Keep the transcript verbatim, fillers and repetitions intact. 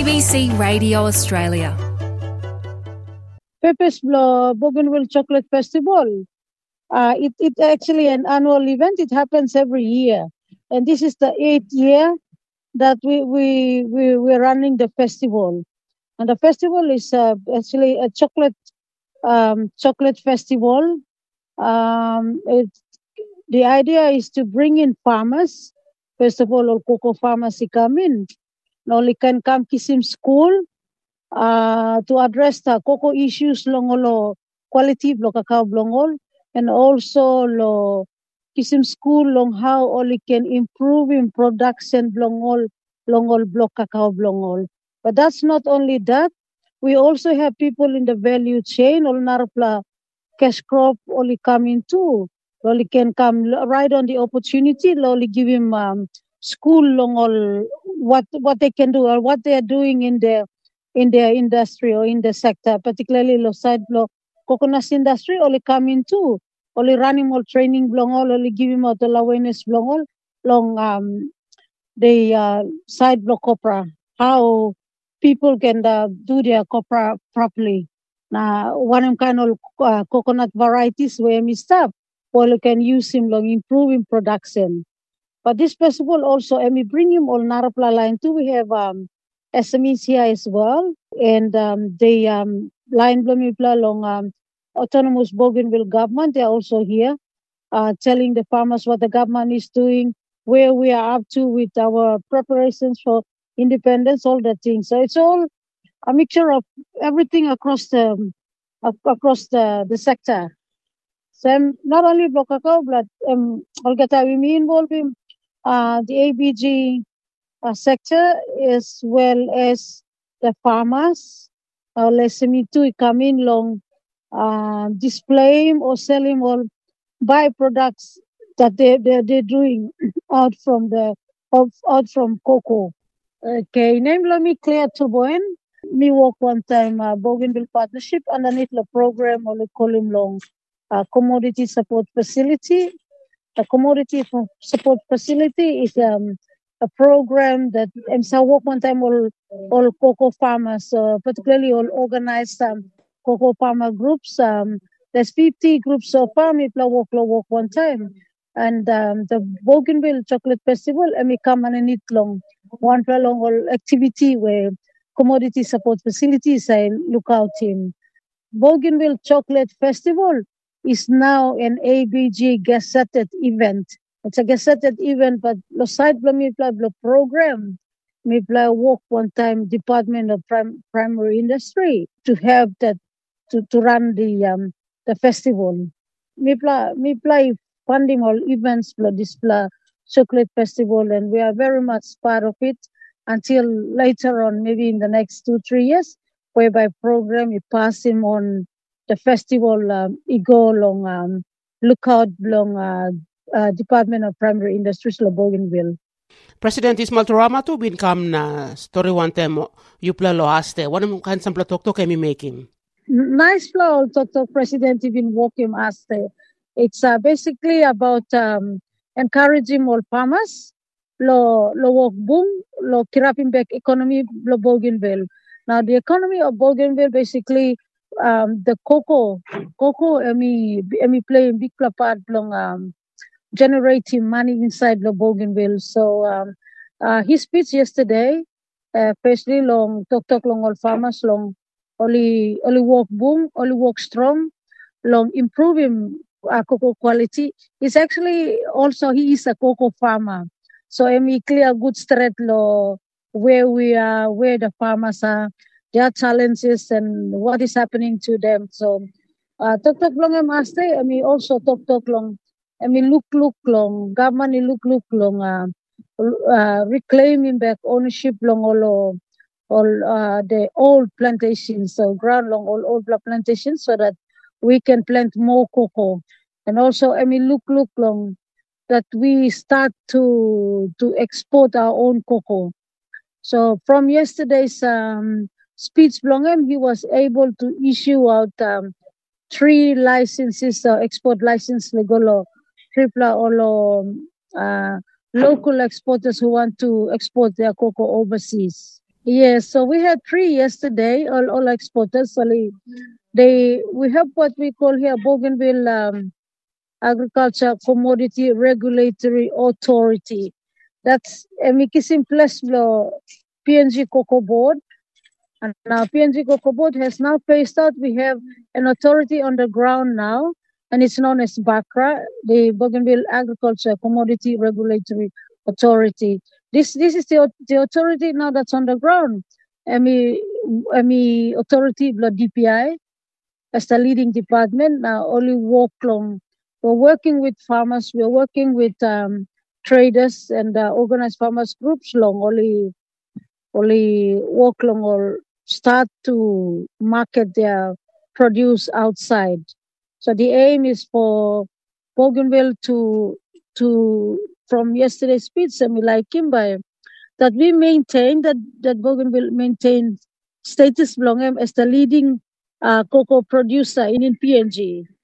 B C Radio Australia. Pepper's Blow Bougainville Chocolate Festival. Uh, it, it actually an annual event. It happens every year. And this is the eighth year that we, we, we, we're running the festival. And the festival is uh, actually a chocolate um, chocolate festival. Um, it, the idea is to bring in farmers. First of all, all cocoa farmers who come in. Only can come Kisim School uh, to address the cocoa issues long lo quality lo cacao blongol, and also lo Kisim School long how only can improve in production blongol longol block cacao blongol. But that's not only that. We also have people in the value chain. All narapla cash crop only come in too. Only can come right on the opportunity. Only give him um, school long all what what they can do or what they are doing in their in their industry or in the sector, particularly lo side block coconut industry. Only come in too. Only running all training long all. Only give him out the awareness long all long um the uh, side block copra how people can uh, do their copra properly. Now, one kind of uh, coconut varieties where we stop, or you can use him long improving production. But this festival also, and we bring him all Narapla line too. We have um, S M Es here as well, and um, the um, line Blomipla long um, autonomous Bougainville government. They are also here, uh, telling the farmers what the government is doing, where we are up to with our preparations for independence, all that things. So it's all a mixture of everything across the across the, the sector. So um, not only block cacao, but um, Olgata, we involved in uh, the A B G uh, sector as well as the farmers. Uh, let's say me too, come in long, uh, display him or sell him all byproducts that they they they're doing out from the out, out from cocoa. Okay, name me Claire Turboen. Me work one time uh, Bougainville Partnership underneath the program or the column long uh, commodity support facility. The commodity f- support facility is um, a program that M S A work one time all all cocoa farmers, uh, particularly all organized um, cocoa farmer groups. Um, there's fifty groups so far. Me play work work one time, and um, the Bougainville Chocolate Festival. And me come and it long one long all activity where commodity support facilities I look out in. Bougainville Chocolate Festival is now an A B G gazetted event. It's a gazetted event, but the side of me the program, me play work one time Department of Prim- Primary Industry to have that to, to run the um, the festival. Me play me play funding all events for this play chocolate festival, and we are very much part of it until later on, maybe in the next two three years, whereby program you pass him on the festival um, you go along um, lookout along uh, uh, Department of Primary Industries lo Bougainville. President Ismail Turamatu bin kam na story one time yupla lo haste. Wana mo kan sampla tokto kemi make him. Nice flow, Doctor President, even walk him as the, it's uh, basically about um, encouraging all farmers lo lo work boom lo kirapin back economy lo Bougainville. Now the economy of Bougainville basically um, the cocoa cocoa emi emi play a big part long um, generating money inside the Bougainville. So um, uh, his speech yesterday, uh, especially long talk talk long all farmers long only only work boom only work strong long improving uh, cocoa quality. He's actually also he is a cocoa farmer. So emi clear good straight law where we are, where the farmers are, their challenges and what is happening to them. So uh talk talk long em aste, I mean also talk talk long, I mean look look long, government look look long uh, uh reclaiming back ownership long all all uh the old plantations, so ground long all old plantations so that we can plant more cocoa. And also I mean look look long that we start to to export our own cocoa. So from yesterday's um, speech, Blongem, he was able to issue out um, three licenses, uh, export license, legolo, tripla, or uh, local exporters who want to export their cocoa overseas. Yes, so we had three yesterday, all, all exporters. So they, they, we have what we call here Bougainville um, Agriculture Commodity Regulatory Authority. That's Emikisim Plus P N G Cocoa Board. And now P N G Cocoa Board has now phased out. We have an authority on the ground now, and it's known as BACRA, the Bougainville Agriculture Commodity Regulatory Authority. This this is the, the authority now that's on the ground. M E, M E authority, the D P I, as the leading department. Now only work long. We're working with farmers. We're working with um, traders and uh, organized farmers groups long only only work long or start to market their produce outside. So the aim is for Bougainville to to from yesterday's speech, semi like Kimbai, that we maintain that that Bougainville maintain status belonging as the leading uh, cocoa producer in, in P N G.